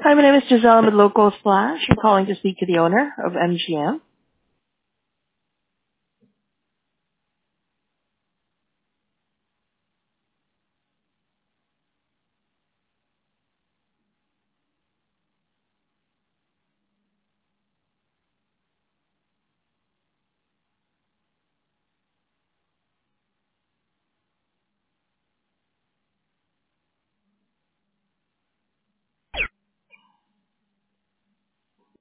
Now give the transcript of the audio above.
Hi, my name is Giselle with Local Splash. I'm calling to speak to the owner of MGM.